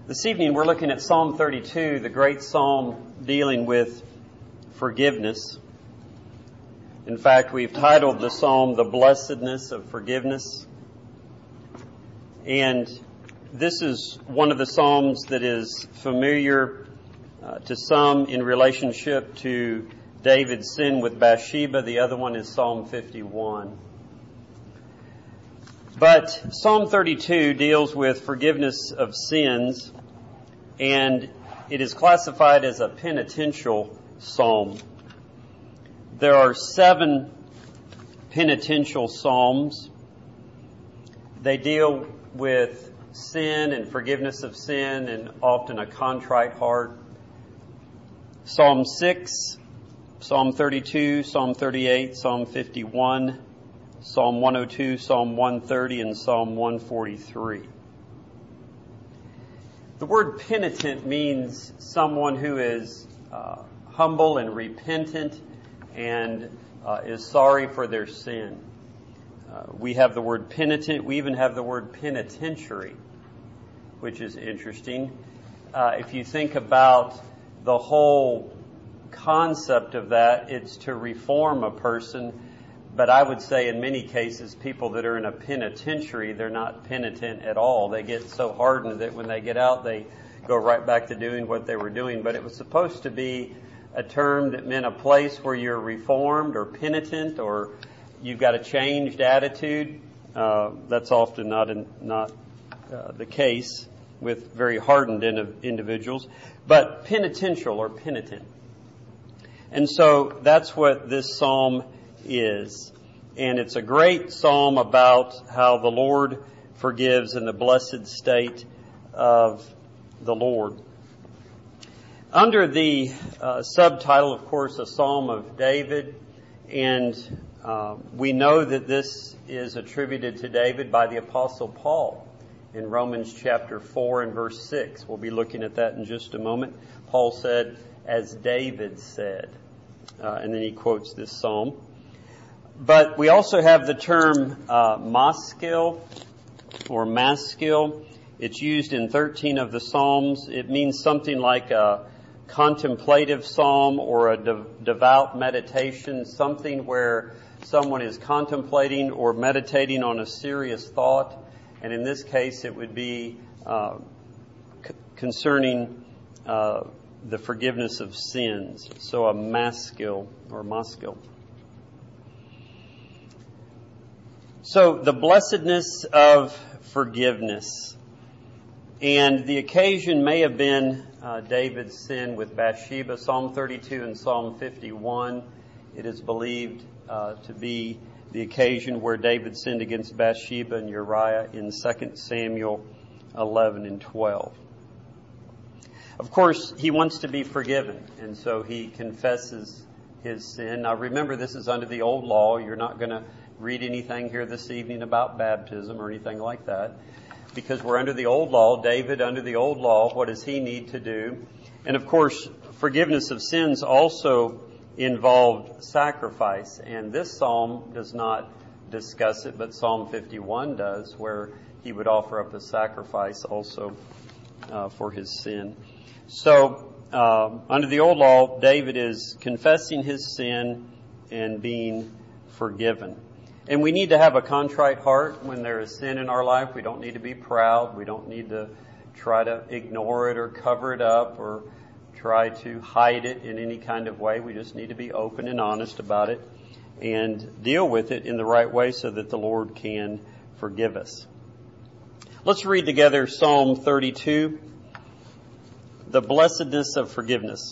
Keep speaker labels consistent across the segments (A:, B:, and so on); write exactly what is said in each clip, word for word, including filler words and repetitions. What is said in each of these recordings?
A: This evening we're looking at Psalm thirty-two, the great psalm dealing with forgiveness. In fact, we've titled the psalm, The Blessedness of Forgiveness. And this is one of the psalms that is familiar uh, to some in relationship to David's sin with Bathsheba. The other one is Psalm fifty-one. But Psalm thirty-two deals with forgiveness of sins, and it is classified as a penitential psalm. There are seven penitential psalms. They deal with sin and forgiveness of sin and often a contrite heart. Psalm six, Psalm thirty-two, Psalm thirty-eight, Psalm fifty-one, Psalm one oh two, Psalm one thirty, and Psalm one forty-three. The word penitent means someone who is uh, humble and repentant and uh, is sorry for their sin. Uh, we have the word penitent. We even have the word penitentiary, which is interesting. Uh, if you think about the whole concept of that, it's to reform a person. But I would say in many cases, people that are in a penitentiary, they're not penitent at all. They get so hardened that when they get out, they go right back to doing what they were doing. But it was supposed to be a term that meant a place where you're reformed or penitent or you've got a changed attitude. Uh, that's often not in, not uh, the case with very hardened in, individuals. But penitential or penitent. And so that's what this psalm is. And it's a great psalm about how the Lord forgives and the blessed state of the Lord. Under the uh, subtitle, of course, a Psalm of David, and uh, we know that this is attributed to David by the Apostle Paul in Romans chapter four and verse six. We'll be looking at that in just a moment. Paul said, as David said, uh, and then he quotes this psalm. But we also have the term uh, maskil or maskil. It's used in thirteen of the Psalms. It means something like a contemplative psalm or a de- devout meditation, something where someone is contemplating or meditating on a serious thought. And in this case, it would be uh, c- concerning uh, the forgiveness of sins. So a maskil or maskil. So the blessedness of forgiveness. And the occasion may have been uh, David's sin with Bathsheba. Psalm thirty-two and Psalm fifty-one, it is believed uh, to be the occasion where David sinned against Bathsheba and Uriah in Second Samuel eleven and twelve. Of course, he wants to be forgiven, and so he confesses his sin. Now remember, this is under the old law. You're not going to read anything here this evening about baptism or anything like that, because we're under the old law. David, under the old law, what does he need to do? And of course, forgiveness of sins also involved sacrifice, and this psalm does not discuss it, but Psalm fifty-one does, where he would offer up a sacrifice also uh, for his sin. So, um, under the old law, David is confessing his sin and being forgiven. And we need to have a contrite heart when there is sin in our life. We don't need to be proud. We don't need to try to ignore it or cover it up or try to hide it in any kind of way. We just need to be open and honest about it and deal with it in the right way so that the Lord can forgive us. Let's read together Psalm thirty-two, the blessedness of forgiveness.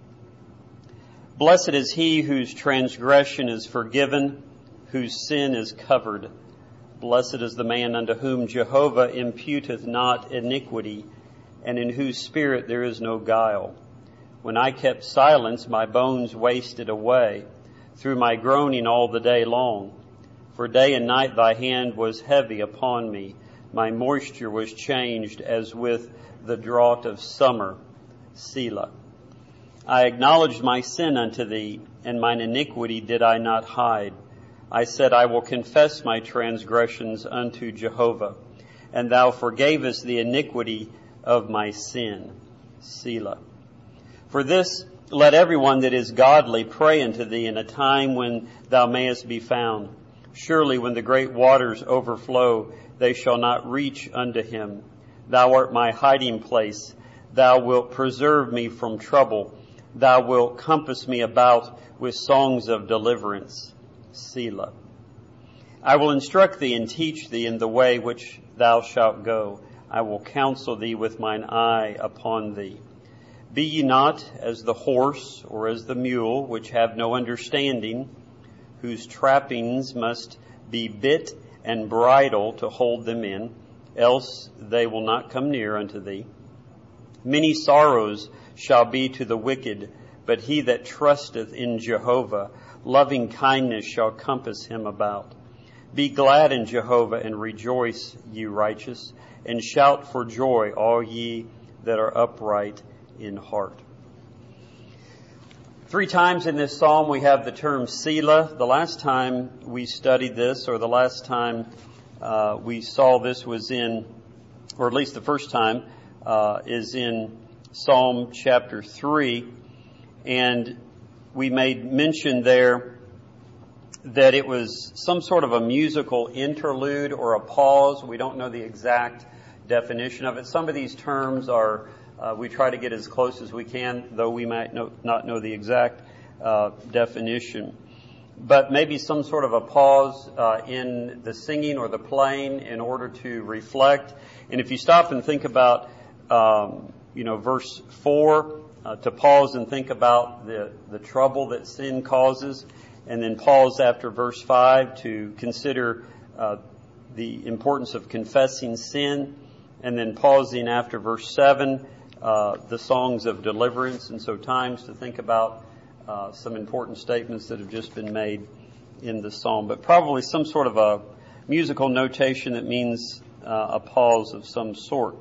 A: Blessed is he whose transgression is forgiven, whose sin is covered. Blessed is the man unto whom Jehovah imputeth not iniquity, and in whose spirit there is no guile. When I kept silence, my bones wasted away through my groaning all the day long. For day and night thy hand was heavy upon me. My moisture was changed as with the drought of summer. Selah. I acknowledged my sin unto thee, and mine iniquity did I not hide. I said, I will confess my transgressions unto Jehovah. And thou forgavest the iniquity of my sin. Selah. For this, let everyone that is godly pray unto thee in a time when thou mayest be found. Surely when the great waters overflow, they shall not reach unto him. Thou art my hiding place. Thou wilt preserve me from trouble. Thou wilt compass me about with songs of deliverance. Selah. I will instruct thee and teach thee in the way which thou shalt go. I will counsel thee with mine eye upon thee. Be ye not as the horse or as the mule, which have no understanding, whose trappings must be bit and bridle to hold them in, else they will not come near unto thee. Many sorrows shall be to the wicked, but he that trusteth in Jehovah, loving kindness shall compass him about. Be glad in Jehovah and rejoice, ye righteous, and shout for joy, all ye that are upright in heart. Three times in this psalm we have the term Selah. The last time we studied this, or the last time uh, we saw this was in, or at least the first time, uh, is in Psalm chapter three. And we made mention there that it was some sort of a musical interlude or a pause. We don't know the exact definition of it. Some of these terms are, uh, we try to get as close as we can, though we might know, not know the exact uh, definition. But maybe some sort of a pause uh, in the singing or the playing in order to reflect. And if you stop and think about, um, you know, verse four, uh, to pause and think about the, the trouble that sin causes, and then pause after verse five to consider uh, the importance of confessing sin, and then pausing after verse seven, uh, the songs of deliverance, and so times to think about uh, some important statements that have just been made in the psalm, but probably some sort of a musical notation that means uh, a pause of some sort.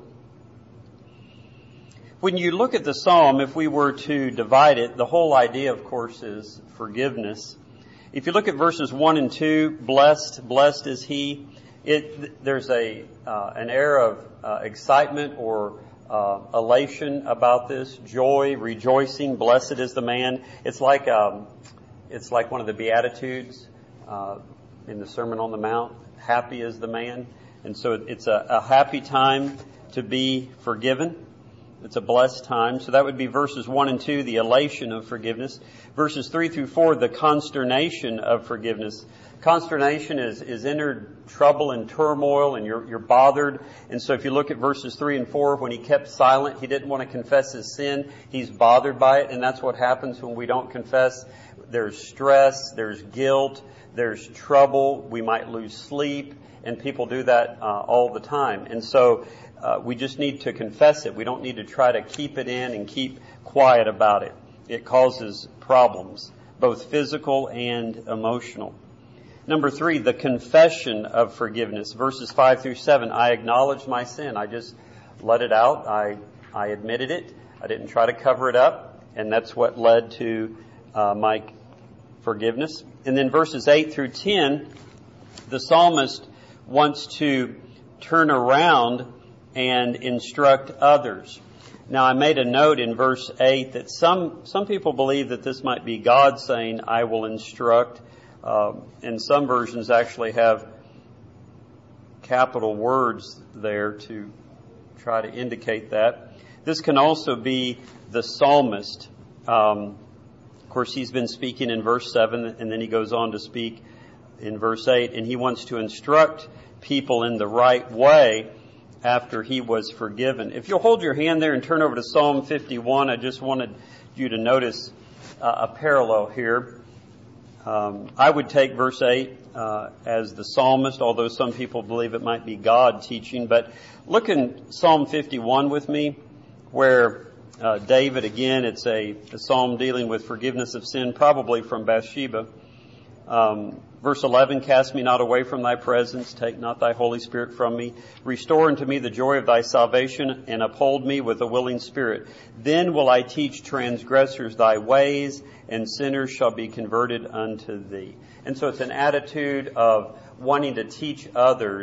A: When you look at the psalm, if we were to divide it, the whole idea, of course, is forgiveness. If you look at verses one and two, blessed, blessed is he. It, there's a uh, an air of uh, excitement or uh, elation about this, joy, rejoicing. Blessed is the man. It's like um, it's like one of the Beatitudes uh, in the Sermon on the Mount. Happy is the man, and so it's a, a happy time to be forgiven. It's a blessed time. So that would be verses one and two, the elation of forgiveness. Verses three through four, the consternation of forgiveness. Consternation is, is entered trouble and turmoil, and you're, you're bothered. And so if you look at verses three and four, when he kept silent, he didn't want to confess his sin. He's bothered by it, and that's what happens when we don't confess. There's stress, there's guilt, there's trouble. We might lose sleep, and people do that uh, all the time. And so Uh, we just need to confess it. We don't need to try to keep it in and keep quiet about it. It causes problems, both physical and emotional. Number three, the confession of forgiveness. Verses five through seven, I acknowledge my sin. I just let it out. I, I admitted it. I didn't try to cover it up. And that's what led to uh, my forgiveness. And then verses eight through ten, the psalmist wants to turn around and instruct others. Now, I made a note in verse eight that some some people believe that this might be God saying, I will instruct. Uh, and some versions actually have capital words there to try to indicate that. This can also be the psalmist. Um, of course, he's been speaking in verse seven, and then he goes on to speak in verse eight, and he wants to instruct people in the right way after he was forgiven. If you'll hold your hand there and turn over to Psalm fifty-one, I just wanted you to notice uh, a parallel here. Um, I would take verse eight uh, as the psalmist, although some people believe it might be God teaching. But look in Psalm fifty-one with me, where uh, David, again, it's a, a psalm dealing with forgiveness of sin, probably from Bathsheba. Um, Verse eleven, cast me not away from thy presence, take not thy Holy Spirit from me. Restore unto me the joy of thy salvation, and uphold me with a willing spirit. Then will I teach transgressors thy ways, and sinners shall be converted unto thee. And so it's an attitude of wanting to teach others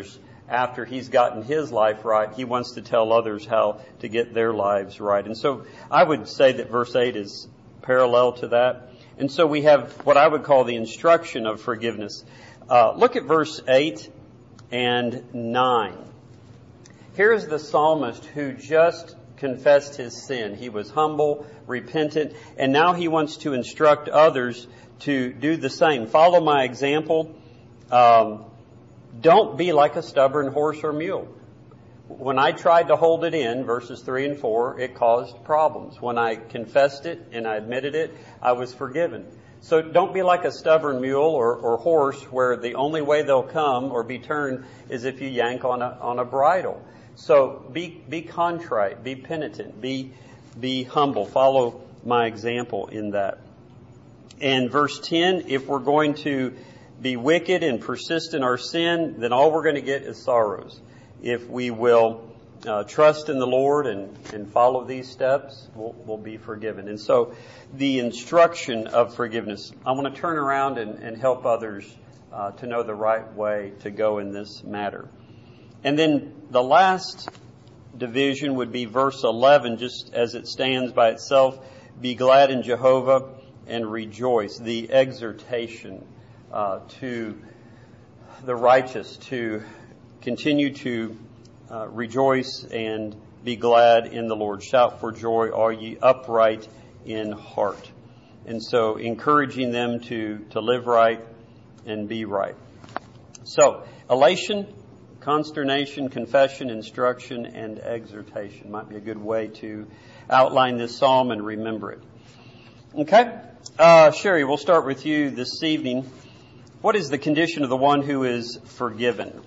A: after he's gotten his life right, he wants to tell others how to get their lives right. And so I would say that verse eight is parallel to that. And so we have what I would call the instruction of forgiveness. Uh, look at verse eight and nine. Here's the psalmist who just confessed his sin. He was humble, repentant, and now he wants to instruct others to do the same. Follow my example. Um, don't be like a stubborn horse or mule. When I tried to hold it in, verses three and four, it caused problems. When I confessed it and I admitted it, I was forgiven. So don't be like a stubborn mule or, or horse where the only way they'll come or be turned is if you yank on a, on a bridle. So be, be contrite, be penitent, be, be humble. Follow my example in that. And verse ten, if we're going to be wicked and persist in our sin, then all we're going to get is sorrows. If we will uh, trust in the Lord and, and follow these steps, we'll, we'll be forgiven. And so the instruction of forgiveness, I want to turn around and, and help others uh, to know the right way to go in this matter. And then the last division would be verse eleven, just as it stands by itself. Be glad in Jehovah and rejoice. The exhortation uh, to the righteous to continue to uh, rejoice and be glad in the Lord. Shout for joy, all ye upright in heart. And so encouraging them to, to live right and be right. So, elation, consternation, confession, instruction, and exhortation might be a good way to outline this psalm and remember it. Okay? Uh, Sherry, we'll start with you this evening. What is the condition of the one who is forgiven?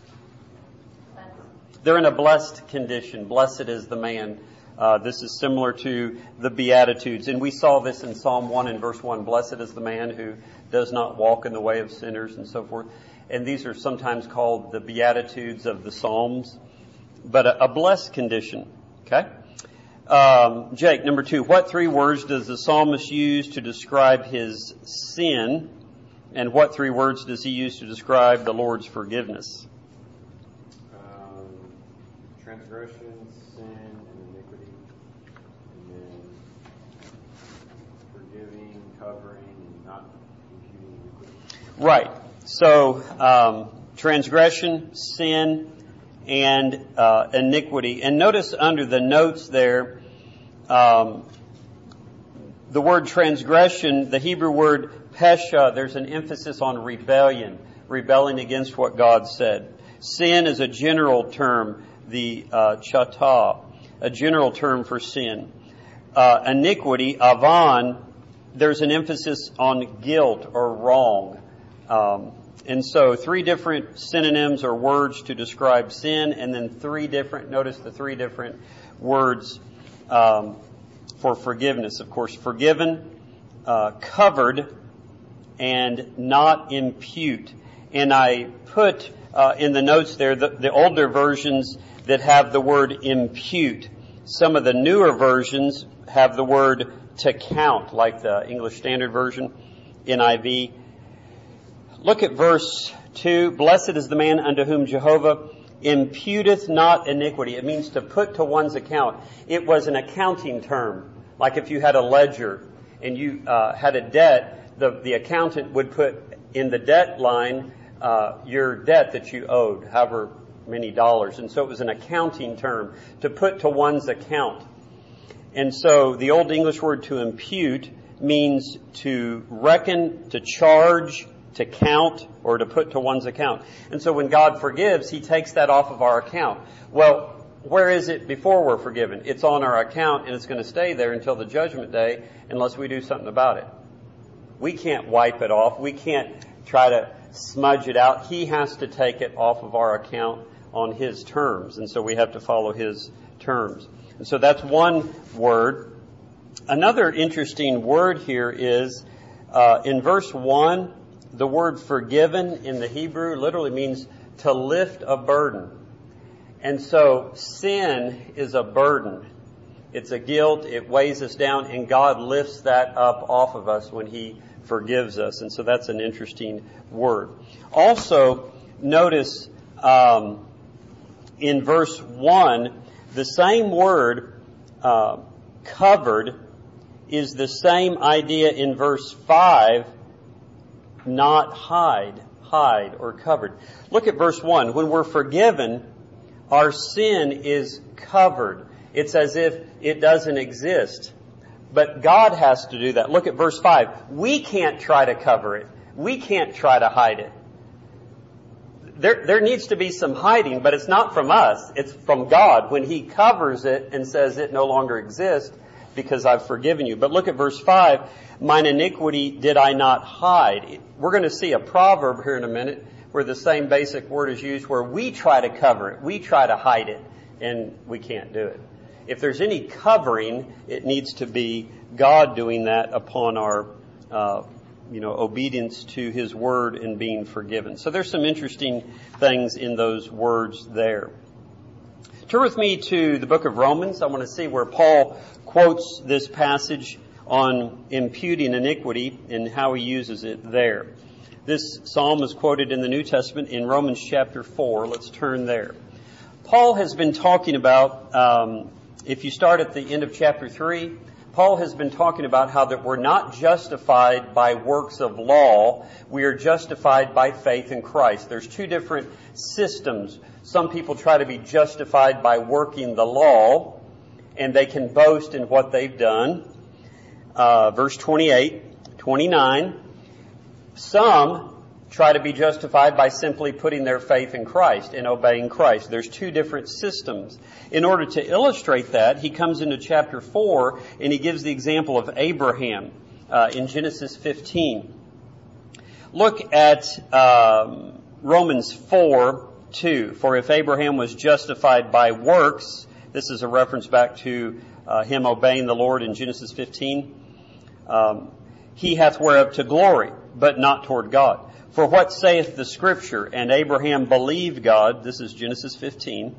A: They're in a blessed condition. Blessed is the man. Uh, this is similar to the Beatitudes. And we saw this in Psalm one and verse one. Blessed is the man who does not walk in the way of sinners and so forth. And these are sometimes called the Beatitudes of the Psalms. But a, a blessed condition. Okay? Um, Jake, number two. What three words does the psalmist use to describe his sin? And what three words does he use to describe the Lord's forgiveness?
B: Transgression, sin, and iniquity, and then forgiving, covering, and not imputing iniquity.
A: Right. So, um, transgression, sin, and uh, iniquity. And notice under the notes there, um, the word transgression, the Hebrew word pesha, there's an emphasis on rebellion, rebelling against what God said. Sin is a general term. The uh, chata, a general term for sin. Uh, iniquity, avan, there's an emphasis on guilt or wrong. Um, and so three different synonyms or words to describe sin, and then three different, notice the three different words um, for forgiveness. Of course, forgiven, uh, covered, and not impute. And I put uh, in the notes there the, the older versions that have the word impute. Some of the newer versions have the word to count, like the English Standard Version, N I V. Look at verse two. Blessed is the man unto whom Jehovah imputeth not iniquity. It means to put to one's account. It was an accounting term. Like if you had a ledger and you uh, had a debt, the, the accountant would put in the debt line uh, your debt that you owed, however many dollars. And so it was an accounting term to put to one's account. And so the Old English word to impute means to reckon, to charge, to count, or to put to one's account. And so when God forgives, He takes that off of our account. Well, where is it before we're forgiven? It's on our account, and it's going to stay there until the judgment day unless we do something about it. We can't wipe it off. We can't try to smudge it out. He has to take it off of our account on His terms, and so we have to follow His terms. And so that's one word. Another interesting word here is uh, in verse one, the word forgiven in the Hebrew literally means to lift a burden. And so sin is a burden. It's a guilt. It weighs us down, and God lifts that up off of us when He forgives us. And so that's an interesting word. Also, notice um, in verse one, the same word, uh, covered, is the same idea in verse five, not hide, hide or covered. Look at verse one. When we're forgiven, our sin is covered. It's as if it doesn't exist. But God has to do that. Look at verse five. We can't try to cover it. We can't try to hide it. There, there needs to be some hiding, but it's not from us. It's from God when He covers it and says it no longer exists because I've forgiven you. But look at verse five. Mine iniquity did I not hide. We're going to see a proverb here in a minute where the same basic word is used where we try to cover it. We try to hide it, and we can't do it. If there's any covering, it needs to be God doing that upon our uh you know, obedience to His word and being forgiven. So there's some interesting things in those words there. Turn with me to the book of Romans. I want to see where Paul quotes this passage on imputing iniquity and how he uses it there. This psalm is quoted in the New Testament in Romans chapter four. Let's turn there. Paul has been talking about, um, if you start at the end of chapter three, Paul has been talking about how that we're not justified by works of law. We are justified by faith in Christ. There's two different systems. Some people try to be justified by working the law, and they can boast in what they've done. Uh, verse twenty-eight, twenty-nine. Some try to be justified by simply putting their faith in Christ and obeying Christ. There's two different systems. In order to illustrate that, he comes into chapter four and he gives the example of Abraham uh, in Genesis fifteen. Look at um, Romans four two. For if Abraham was justified by works, this is a reference back to uh, him obeying the Lord in Genesis fifteen, um, he hath whereof to glory, but not toward God. For what saith the Scripture? And Abraham believed God. This is Genesis fifteen.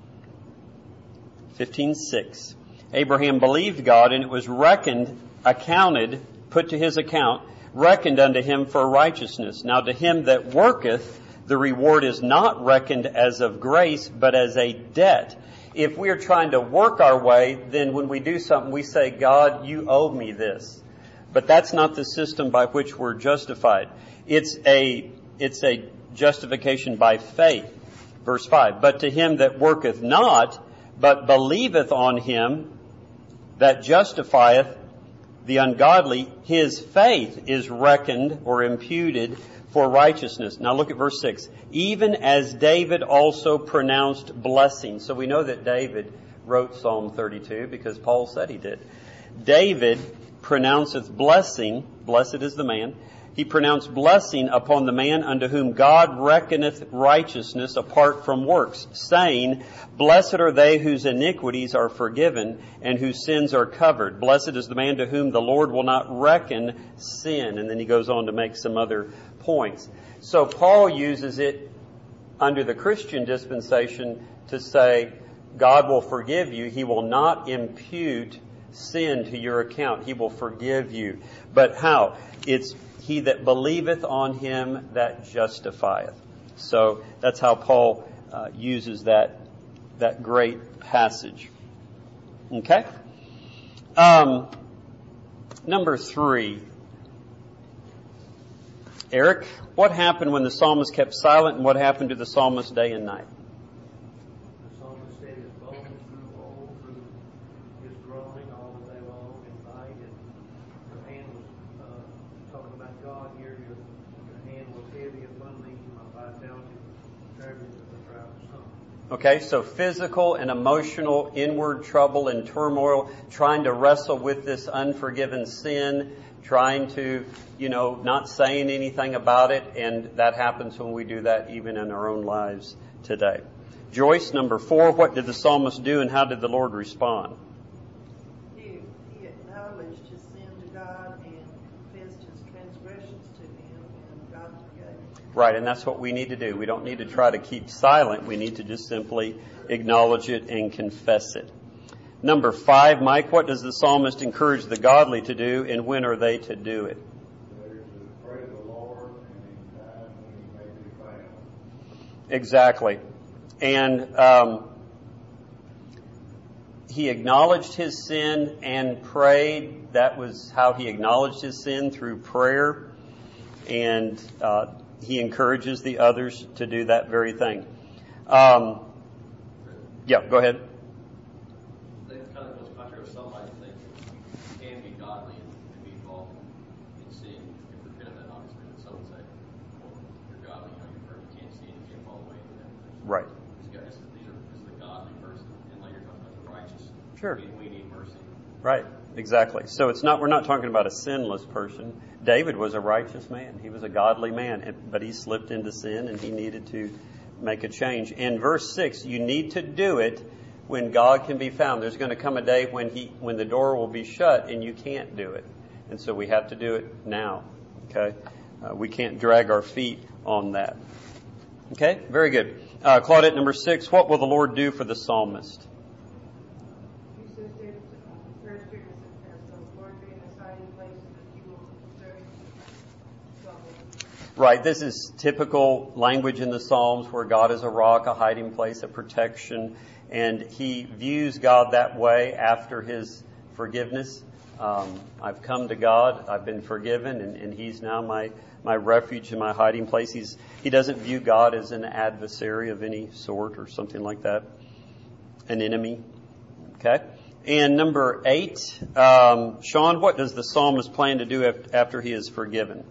A: fifteen six. Abraham believed God, and it was reckoned, accounted, put to his account, reckoned unto him for righteousness. Now to him that worketh, the reward is not reckoned as of grace, but as a debt. If we are trying to work our way, then when we do something, we say, God, you owe me this. But that's not the system by which we're justified. It's a, it's a justification by faith. Verse five. But to him that worketh not, but believeth on him that justifieth the ungodly, his faith is reckoned or imputed for righteousness. Now look at verse six. Even as David also pronounced blessing. So we know that David wrote Psalm thirty-two because Paul said he did. David pronounceth blessing, blessed is the man, he pronounced blessing upon the man unto whom God reckoneth righteousness apart from works, saying, Blessed are they whose iniquities are forgiven and whose sins are covered. Blessed is the man to whom the Lord will not reckon sin. And then he goes on to make some other points. So Paul uses it under the Christian dispensation to say, God will forgive you. He will not impute sin to your account. He will forgive you. But how? It's he that believeth on him that justifieth. So that's how Paul uh, uses that that great passage. Okay? Um, number three. Eric, what happened when the psalmist kept silent, and what happened to the psalmist day and night?
B: The psalmist said his bones grew old through his groaning all the day long and night, and your hand was uh, talking about God here. Your, your hand was heavy upon me, my vitality was terrible as a drought sun.
A: Okay, so physical and emotional inward trouble and turmoil, trying to wrestle with this unforgiven sin, trying to, you know, not saying anything about it, and that happens when we do that even in our own lives today. Joyce, number four, what did the psalmist do and how did the Lord respond?
C: He, he acknowledged his sin to God and confessed his transgressions to him, and God forgave him.
A: Right, and that's what we need to do. We don't need to try to keep silent. We need to just simply acknowledge it and confess it. Number five, Mike, what does the psalmist encourage the godly to do, and when are they to do it?
D: They're to praise the Lord and in time when he may be found.
A: Exactly. And um, he acknowledged his sin and prayed. That was how he acknowledged his sin, through prayer. And uh, he encourages the others to do that very thing. Um, yeah, go ahead.
D: That kind of goes contrary to some might think you can be godly and be involved in sin if you're repent of that, obviously. But some would say, well, you're godly, you know, you're perfect, you can't sin, you can't fall away from that.
A: Right.
D: These guys, these are, this is the godly person, and later talking about the righteous.
A: Sure.
D: We, we need mercy.
A: Right. Exactly. So it's not, we're not talking about a sinless person. David was a righteous man. He was a godly man, but he slipped into sin and he needed to make a change. In verse six, you need to do it when God can be found. There's going to come a day when he, when the door will be shut and you can't do it. And so we have to do it now. Okay. Uh, we can't drag our feet on that. Okay. Very good. Uh, Claudette, number six, what will the Lord do for the psalmist? Right. This is typical language in the Psalms where God is a rock, a hiding place, a protection. And he views God that way after his forgiveness. Um, I've come to God. I've been forgiven, and, and he's now my, my refuge and my hiding place. He's, he doesn't view God as an adversary of any sort or something like that, an enemy. Okay. And number eight, um, Sean, what does the psalmist plan to do after he is forgiven?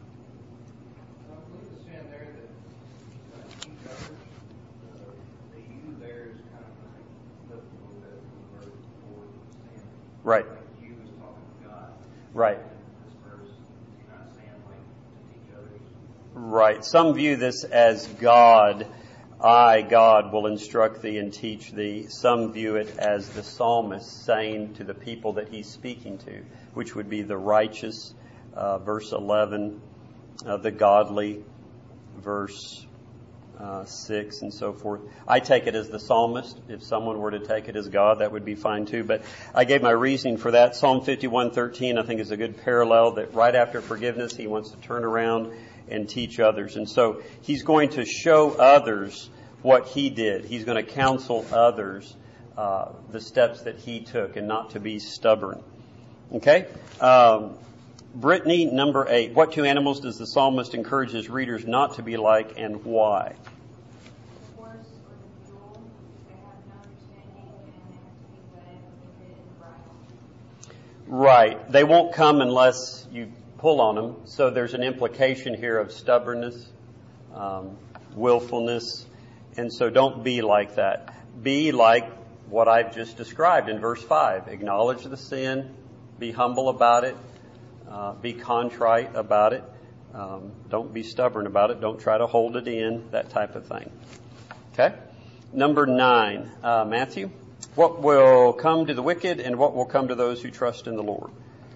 A: Right.
B: You was talking to God.
A: Right.
B: This verse, you're not saying like to teach others.
A: Right. Some view this as God, I, God, will instruct thee and teach thee. Some view it as the psalmist saying to the people that he's speaking to, which would be the righteous, uh, verse eleven, uh, the godly, verse Uh, six and so forth. I take it as the psalmist. If someone were to take it as God, that would be fine too. But I gave my reasoning for that. Psalm fifty-one thirteen, I think, is a good parallel that right after forgiveness, he wants to turn around and teach others. And so he's going to show others what he did. He's going to counsel others uh, the steps that he took and not to be stubborn. Okay? Um, Brittany, number eight. What two animals does the psalmist encourage his readers not to be like, and why?
E: The horse or the mule, they have no understanding, and they have to be led with the bit and bridle.
A: Right. They won't come unless you pull on them. So there's an implication here of stubbornness, um, willfulness. And so don't be like that. Be like what I've just described in verse five. Acknowledge the sin. Be humble about it. Uh, be contrite about it. Um, don't be stubborn about it. Don't try to hold it in, that type of thing. Okay? Number nine, uh, Matthew. What will come to the wicked and what will come to those who trust in the Lord?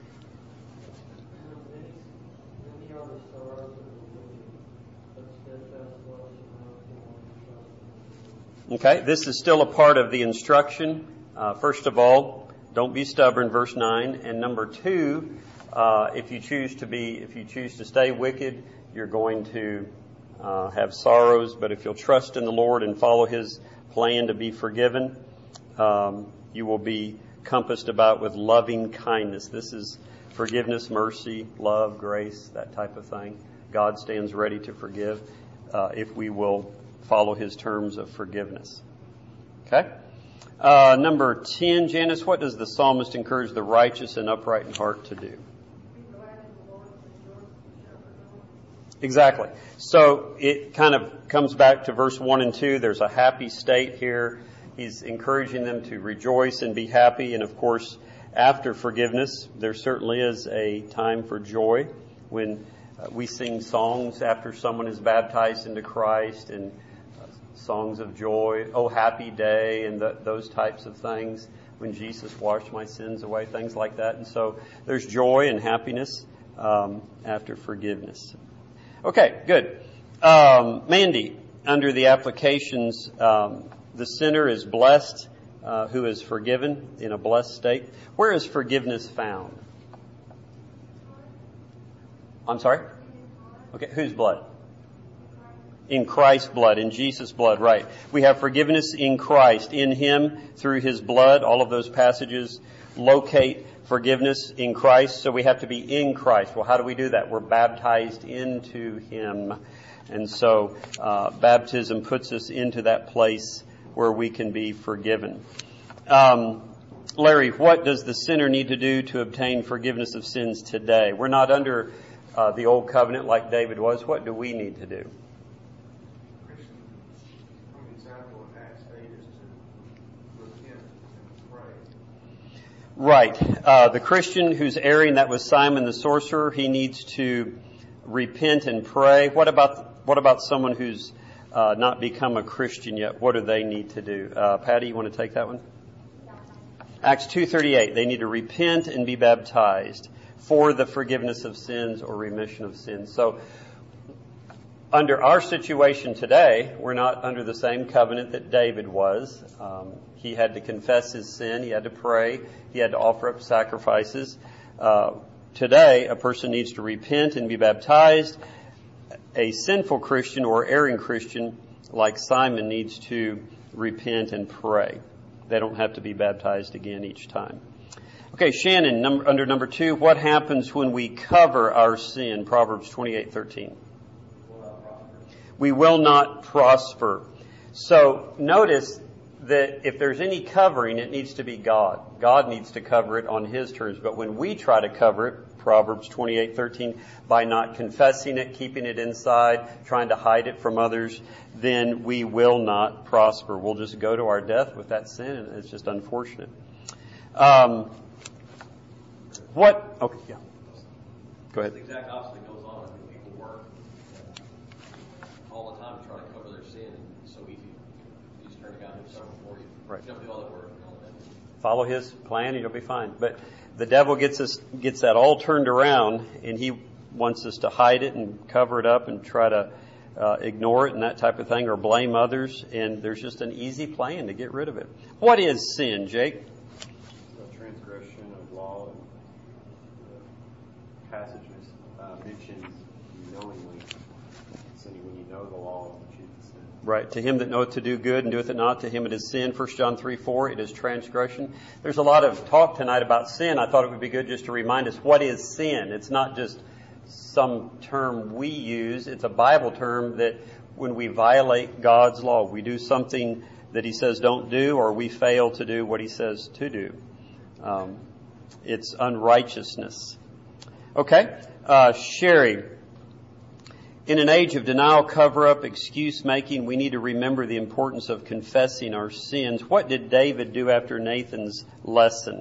A: Okay, this is still a part of the instruction. Uh, first of all, don't be stubborn, verse nine. And number two, Uh, if you choose to be, if you choose to stay wicked, you're going to uh, have sorrows. But if you'll trust in the Lord and follow his plan to be forgiven, um, you will be compassed about with loving kindness. This is forgiveness, mercy, love, grace, that type of thing. God stands ready to forgive uh, if we will follow his terms of forgiveness. Okay? Uh, number ten, Janice, what does the psalmist encourage the righteous and upright in heart to do? Exactly. So it kind of comes back to verse one and two. There's a happy state here. He's encouraging them to rejoice and be happy. And of course, after forgiveness, there certainly is a time for joy when uh, we sing songs after someone is baptized into Christ, and uh, songs of joy, oh happy day, and the, those types of things, when Jesus washed my sins away, things like that. And so there's joy and happiness um, after forgiveness. Okay, good. Um, Mandy, under the applications, um, the sinner is blessed uh, who is forgiven, in a blessed state. Where is forgiveness found? I'm sorry? Okay, whose blood? In Christ's blood, in Jesus' blood, right. We have forgiveness in Christ, in Him, through His blood. All of those passages locate forgiveness in Christ, so we have to be in Christ. Well, how do we do that? We're baptized into Him. And so uh, baptism puts us into that place where we can be forgiven. Um, Larry, what does the sinner need to do to obtain forgiveness of sins today? We're not under uh, the old covenant like David was. What do we need to do? Right. Uh, the Christian who's erring, that was Simon the sorcerer, he needs to repent and pray. What about what about someone who's uh, not become a Christian yet? What do they need to do? Uh, Patty, you want to take that one? Acts two thirty-eight, they need to repent and be baptized for the forgiveness of sins or remission of sins. So under our situation today, we're not under the same covenant that David was. Um, he had to confess his sin. He had to pray. He had to offer up sacrifices. Uh, today, a person needs to repent and be baptized. A sinful Christian or erring Christian like Simon needs to repent and pray. They don't have to be baptized again each time. Okay, Shannon, number, under number two, what happens when we cover our sin? Proverbs twenty-eight thirteen. We will not prosper. So notice that if there's any covering, it needs to be God. God needs to cover it on His terms. But when we try to cover it, Proverbs twenty-eight thirteen, by not confessing it, keeping it inside, trying to hide it from others, then we will not prosper. We'll just go to our death with that sin, and it's just unfortunate. Um, what? Okay, yeah. Go ahead.
D: The exact opposite goes on. I think people work all the time to try to cover their sin, and it's so easy. You just turn to God and do something for you.
A: Right.
D: You don't do all that work and all that.
A: Follow His plan and you'll be fine. But the devil gets us, gets that all turned around, and he wants us to hide it and cover it up and try to uh, ignore it and that type of thing, or blame others. And there's just an easy plan to get rid of it. What is sin, Jake?
F: The transgression of law, and the passage uh, mentions knowingly sinning when you know the law and choose to sin.
A: Right. To him that knoweth to do good and doeth it not, to him it is sin. First John three four, it is transgression. There's a lot of talk tonight about sin. I thought it would be good just to remind us, what is sin? It's not just some term we use. It's a Bible term that when we violate God's law, we do something that He says don't do, or we fail to do what He says to do. Um, it's unrighteousness. Okay. Uh, Sherry. In an age of denial, cover-up, excuse-making, we need to remember the importance of confessing our sins. What did David do after Nathan's lesson?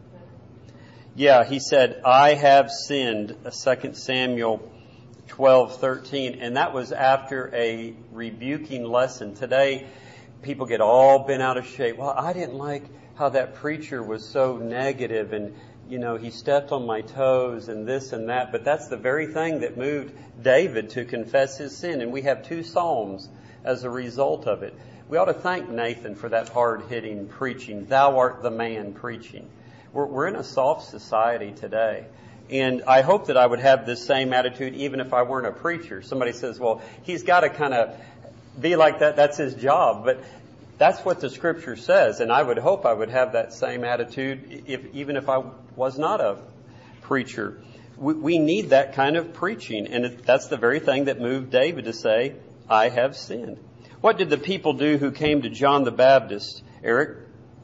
A: Yeah, he said, I have sinned, Second Samuel twelve thirteen, and that was after a rebuking lesson. Today, people get all bent out of shape. Well, I didn't like how that preacher was so negative, and you know, he stepped on my toes and this and that. But that's the very thing that moved David to confess his sin. And we have two Psalms as a result of it. We ought to thank Nathan for that hard-hitting preaching. Thou art the man preaching. We're, we're in a soft society today. And I hope that I would have this same attitude even if I weren't a preacher. Somebody says, well, he's got to kind of be like that. That's his job. But that's what the Scripture says, and I would hope I would have that same attitude if, even if I was not a preacher. We, we need that kind of preaching, and it, that's the very thing that moved David to say, I have sinned. What did the people do who came to John the Baptist, Eric?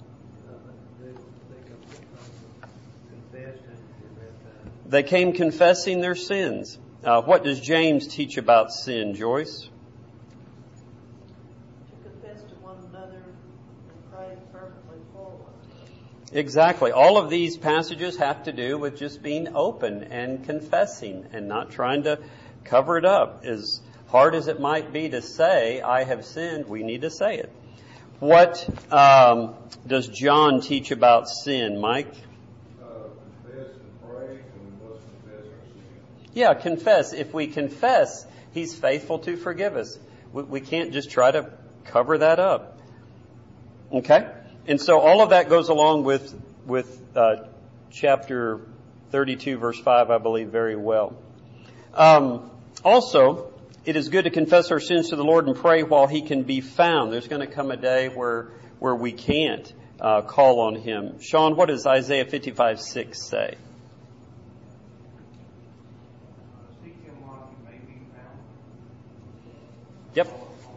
A: They came confessing their sins. Uh, what does James teach about sin, Joyce? Exactly. All of these passages have to do with just being open and confessing and not trying to cover it up. As hard as it might be to say, I have sinned, we need to say it. What um, does John teach about sin, Mike?
G: Uh, confess and pray, and we must confess our sins.
A: Yeah, confess. If we confess, He's faithful to forgive us. We, we can't just try to cover that up. Okay? And so all of that goes along with with uh, chapter thirty-two, verse five, I believe, very well. Um, also, it is good to confess our sins to the Lord and pray while He can be found. There's going to come a day where where we can't uh, call on Him. Sean, what does Isaiah fifty-five six say?
B: Seek Him while He may be found.
A: Yep.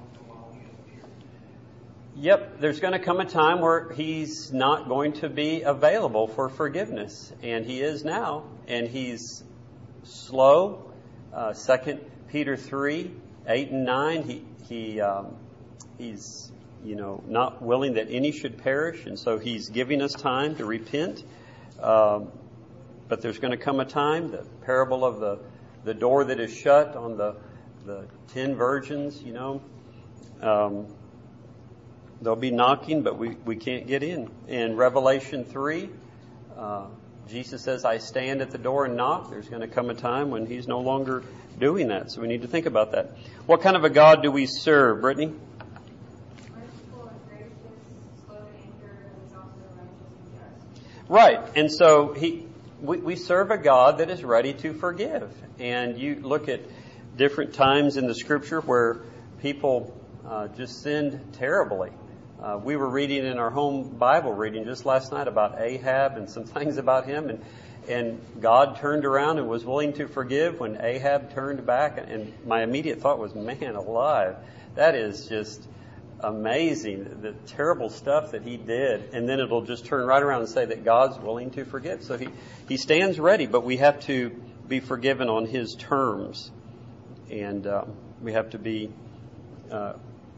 A: Yep, there's going to come a time where He's not going to be available for forgiveness. And He is now. And He's slow. Uh, Second Peter three, eight and nine, He, he, um, He's, you know, not willing that any should perish. And so He's giving us time to repent. Um, but there's going to come a time, the parable of the, the door that is shut on the, the ten virgins, you know, um, they'll be knocking, but we, we can't get in. In Revelation three, uh, Jesus says, I stand at the door and knock. There's going to come a time when He's no longer doing that. So we need to think about that. What kind of a God do we serve, Brittany?
E: Merciful and gracious, slow to anger, and is also righteous and just.
A: Right. And so he, we, we serve a God that is ready to forgive. And you look at different times in the Scripture where people uh, just sinned terribly. Uh, we were reading in our home Bible reading just last night about Ahab and some things about him, and and God turned around and was willing to forgive when Ahab turned back. And my immediate thought was, man alive, that is just amazing, the terrible stuff that he did. And then it'll just turn right around and say that God's willing to forgive. So he, he stands ready, but we have to be forgiven on His terms. And um, we have to be uh,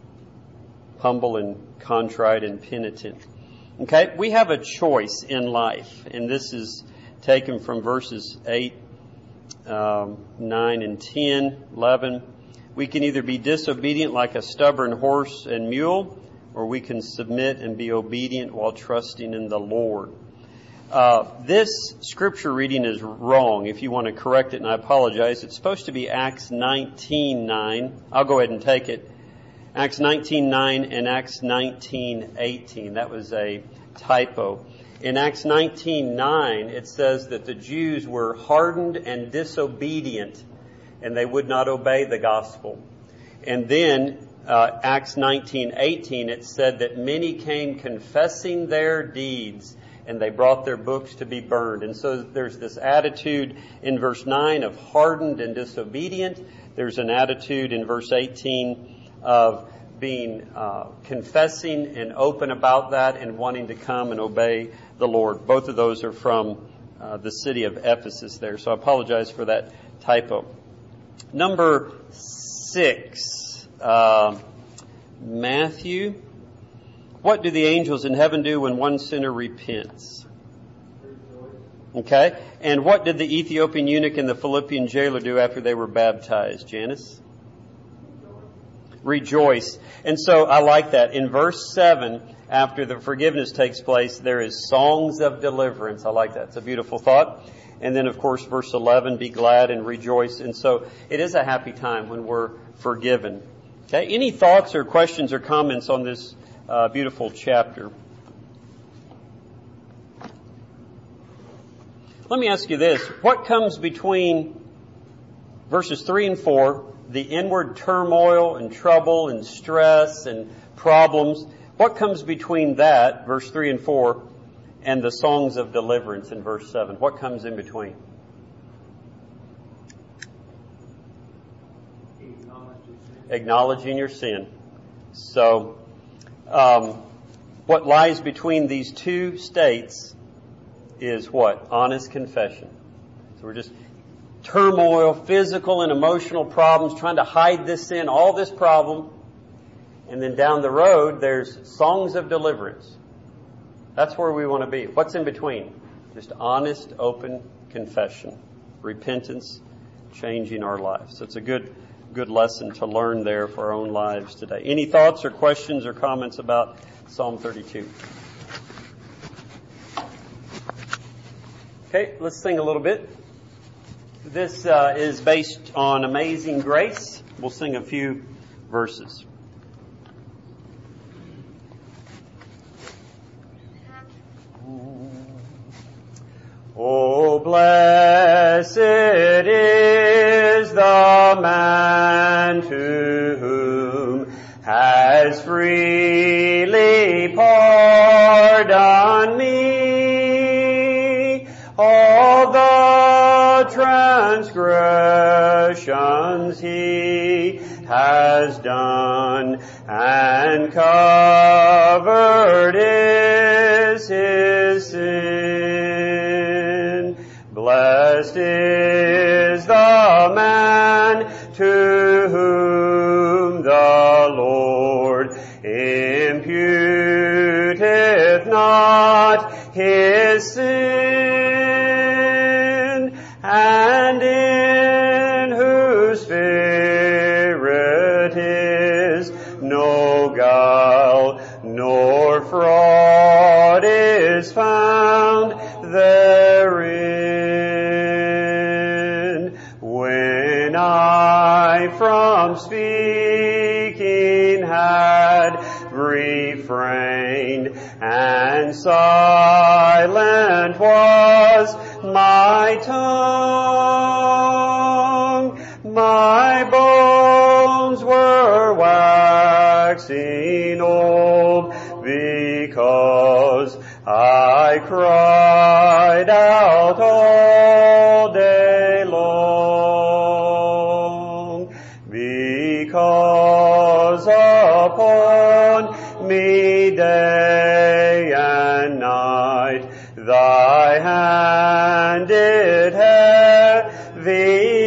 A: humble and contrite and penitent. Okay, we have a choice in life, and this is taken from verses eight, um, nine, and ten, eleven. We can either be disobedient like a stubborn horse and mule, or we can submit and be obedient while trusting in the Lord. Uh, this scripture reading is wrong. If you want to correct it, and I apologize, it's supposed to be Acts nineteen nine. I'll go ahead and take it. Acts nineteen nine and Acts nineteen eighteen. That was a typo. In Acts nineteen nine, it says that the Jews were hardened and disobedient, and they would not obey the gospel. And then uh, Acts nineteen eighteen, it said that many came confessing their deeds, and they brought their books to be burned. And so there's this attitude in verse nine of hardened and disobedient. There's an attitude in verse eighteen of being uh, confessing and open about that and wanting to come and obey the Lord. Both of those are from uh, the city of Ephesus there. So I apologize for that typo. Number six, uh, Matthew. What do the angels in heaven do when one sinner repents? Okay. And what did the Ethiopian eunuch and the Philippian jailer do after they were baptized? Janice? Rejoice. And so I like that. In verse seven, after the forgiveness takes place, there is songs of deliverance. I like that. It's a beautiful thought. And then, of course, verse eleven, be glad and rejoice. And so it is a happy time when we're forgiven. Okay. Any thoughts or questions or comments on this uh, beautiful chapter? Let me ask you this. What comes between verses three and four, the inward turmoil and trouble and stress and problems? What comes between that, verse three and four, and the songs of deliverance in verse seven? What comes in between? Acknowledging your sin. So, um, what lies between these two states is what? Honest confession. So we're just turmoil, physical and emotional problems, trying to hide this sin, all this problem. And then down the road, there's songs of deliverance. That's where we want to be. What's in between? Just honest, open confession. Repentance, changing our lives. So it's a good, good lesson to learn there for our own lives today. Any thoughts or questions or comments about Psalm thirty-two? Okay, let's sing a little bit. This uh, is based on Amazing Grace. We'll sing a few verses. Oh, blessed is the man to sins he has done, and covered is his sin. Blessed is the man to whom the Lord imputeth not his sin, and in whose spirit is no guile, nor fraud is found therein. When I from speaking had refrained, and silent was my tongue, my bones were waxing old, because I cried out all day long, because upon me day and night thy hand did heavy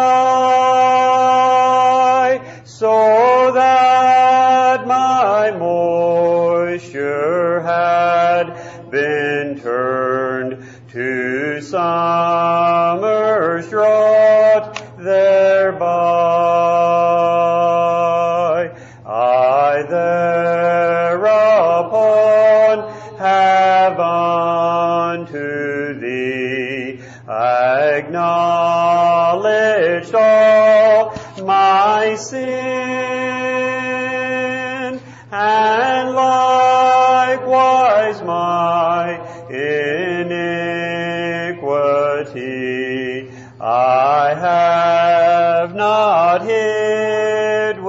A: lie, so that my moisture had been turned to summer's drought thereby. I thereupon have unto thee acknowledged all my sin, and likewise my iniquity. I have not hid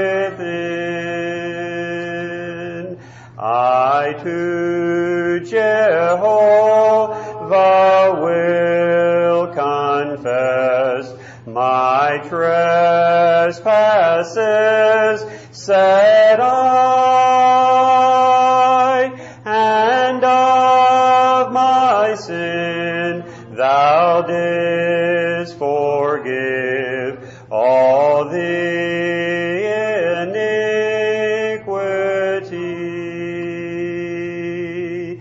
A: within. I to Jehovah will confess my trespasses, said I, and of my sin thou didst forgive all the iniquity.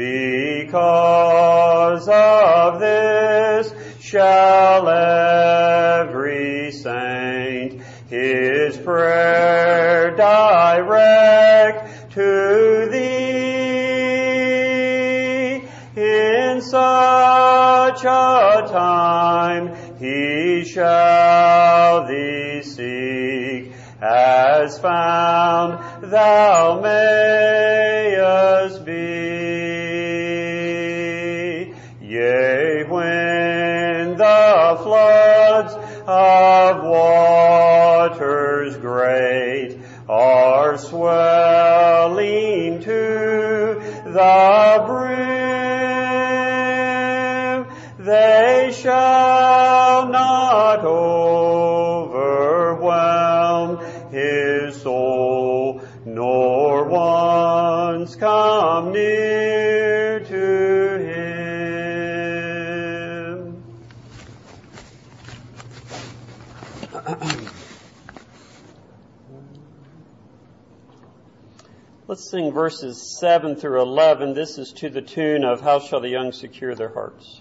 A: Because of this shall every saint his prayer direct to thee. In such a time he shall thee seek, as found thou mayest be. Yea, when the floods of waters great are swelling to the brim, they shall not overwhelm his soul, nor once come near to him. Let's sing verses seven through eleven. This is to the tune of How Shall the Young Secure Their Hearts.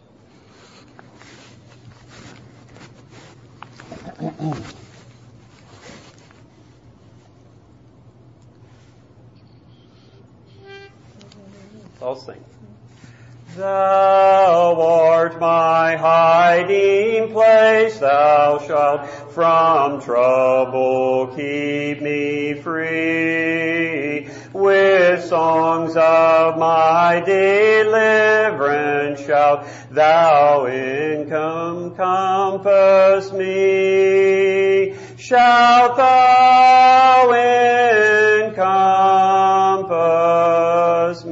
A: I'll sing. Thou art my hiding place, thou shalt from trouble keep me free. With songs of my deliverance shalt thou encompass me. Shalt thou encompass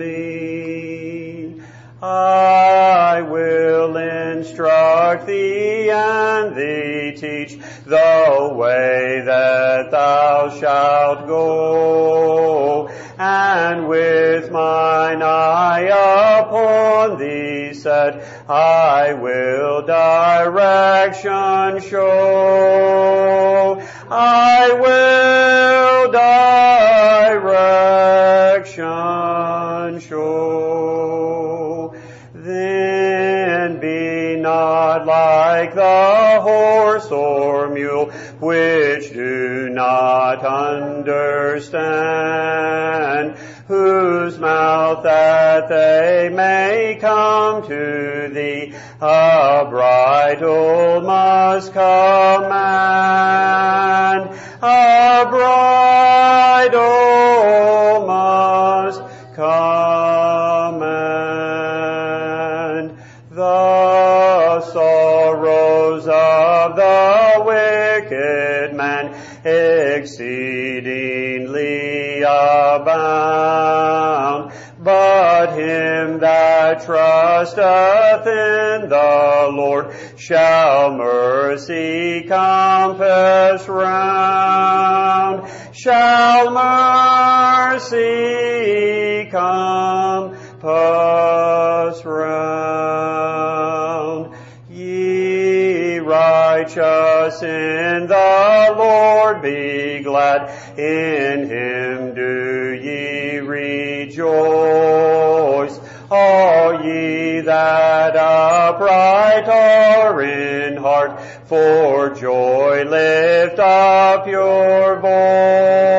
A: me. I will instruct thee and and thee teach the way that thou shalt go. And with mine eye upon thee set, I will direction show. I will direction show. Then be not like the horse or mule, which do not understand, whose mouth that they may come to thee, a bridle must command. A bridle must command. The sorrows of the wicked man exceedingly abound, but him that trusteth in the Lord shall mercy compass round. Shall mercy compass round. Ye righteous in the Lord, be glad, in him do ye rejoice. All ye that upright are in heart, for joy lift up your voice.